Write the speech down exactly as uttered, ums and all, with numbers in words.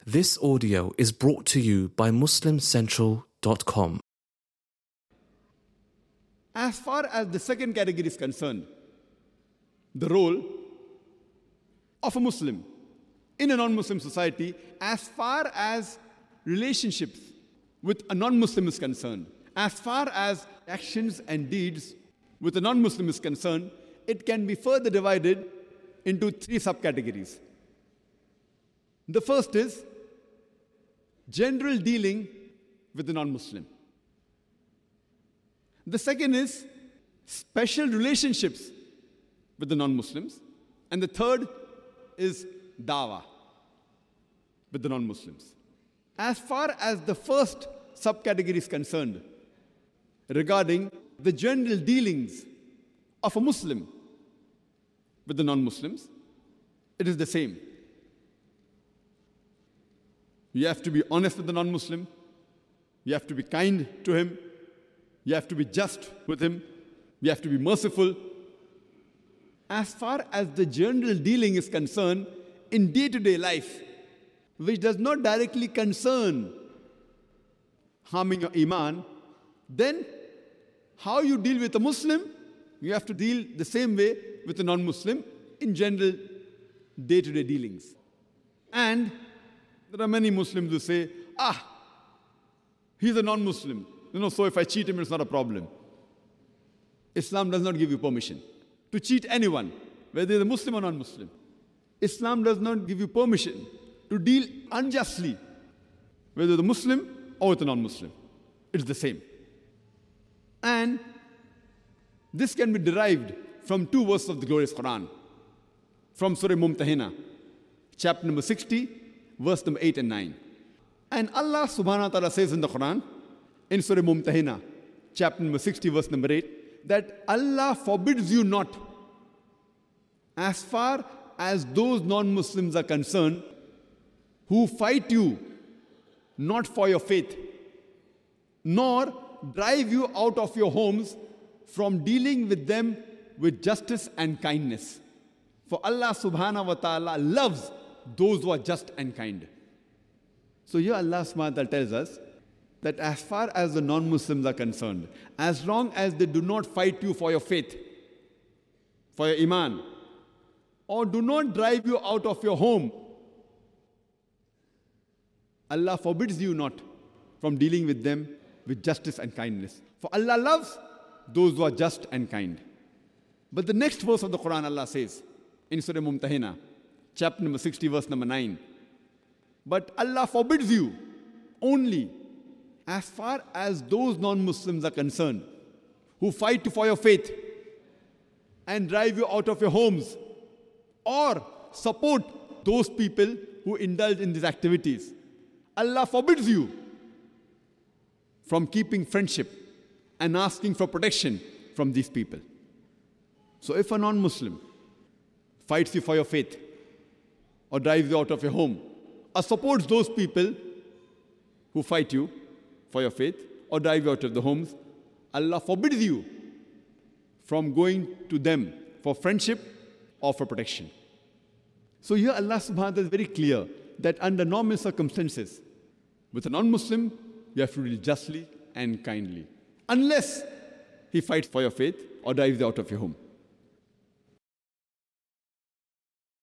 This audio is brought to you by Muslim Central dot com. As far as the second category is concerned, the role of a Muslim in a non-Muslim society, as far as relationships with a non-Muslim is concerned, as far as actions and deeds with a non-Muslim is concerned, it can be further divided into three subcategories. The first is general dealing with the non-Muslim. The second is special relationships with the non-Muslims. And the third is dawah with the non-Muslims. As far as the first subcategory is concerned, regarding the general dealings of a Muslim with the non-Muslims, it is the same. You have to be honest with the non-Muslim. You have to be kind to him. You have to be just with him. You have to be merciful. As far as the general dealing is concerned in day-to-day life, which does not directly concern harming your iman, then how you deal with a Muslim, you have to deal the same way with a non-Muslim in general day-to-day dealings. And there are many Muslims who say, ah, he's a non-Muslim. You know, so if I cheat him, it's not a problem. Islam does not give you permission to cheat anyone, whether they're Muslim or non-Muslim. Islam does not give you permission to deal unjustly, whether the Muslim or with a non-Muslim. It's the same. And this can be derived from two verses of the glorious Quran, from Surah Mumtahina, chapter number sixty, verse number eight and nine. And Allah subhanahu wa ta'ala says in the Quran, in Surah Mumtahina, chapter number sixty, verse number eight, that Allah forbids you not, as far as those non-Muslims are concerned, who fight you not for your faith, nor drive you out of your homes, from dealing with them with justice and kindness. For Allah subhanahu wa ta'ala loves those who are just and kind. So here Allah subhanahu wa ta'ala tells us that as far as the non-Muslims are concerned, as long as they do not fight you for your faith, for your iman, or do not drive you out of your home, Allah forbids you not from dealing with them with justice and kindness. For Allah loves those who are just and kind. But the next verse of the Quran, Allah says in Surah Mumtahina, chapter number sixty, verse number nine, but Allah forbids you only as far as those non-Muslims are concerned, who fight you for your faith and drive you out of your homes, or support those people who indulge in these activities. Allah forbids you from keeping friendship and asking for protection from these people. So if a non-Muslim fights you for your faith, or drives you out of your home, or supports those people who fight you for your faith, or drive you out of the homes, Allah forbids you from going to them for friendship or for protection. So here Allah subhanahu wa ta'ala is very clear that under normal circumstances, with a non-Muslim, you have to deal justly and kindly, unless he fights for your faith or drives you out of your home.